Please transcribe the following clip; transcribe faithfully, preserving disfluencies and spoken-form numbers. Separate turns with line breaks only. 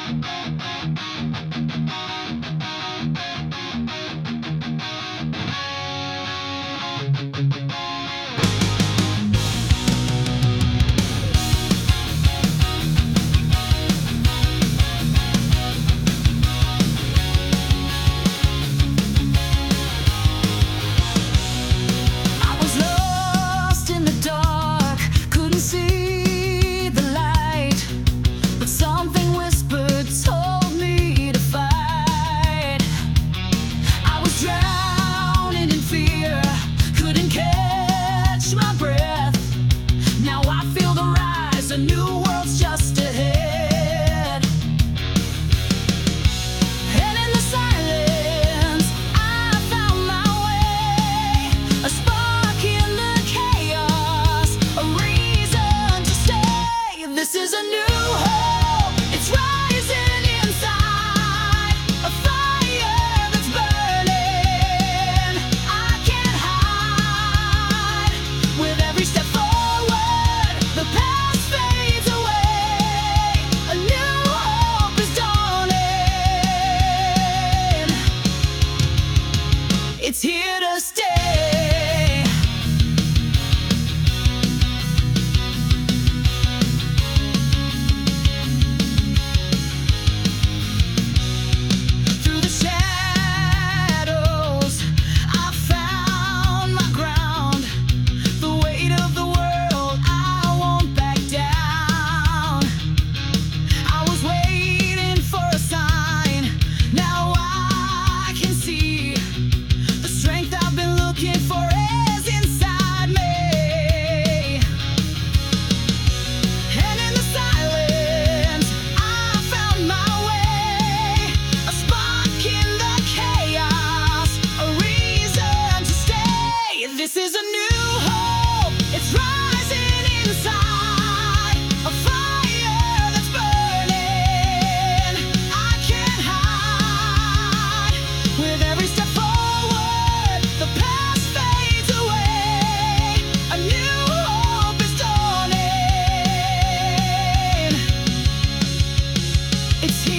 It's here to stay. Through the shadows, I found my ground. The weight of the world, I won't back down. I was waiting for a sign. Now I can see the strength I've been looking for is inside me. And in the silence, I found my way. A spark in the chaos, a reason to stay. This is a new hope, it's rising inside. A fire that's burning, I can't hide. With every step forward, the past fades away. A new hope is dawning. It's here.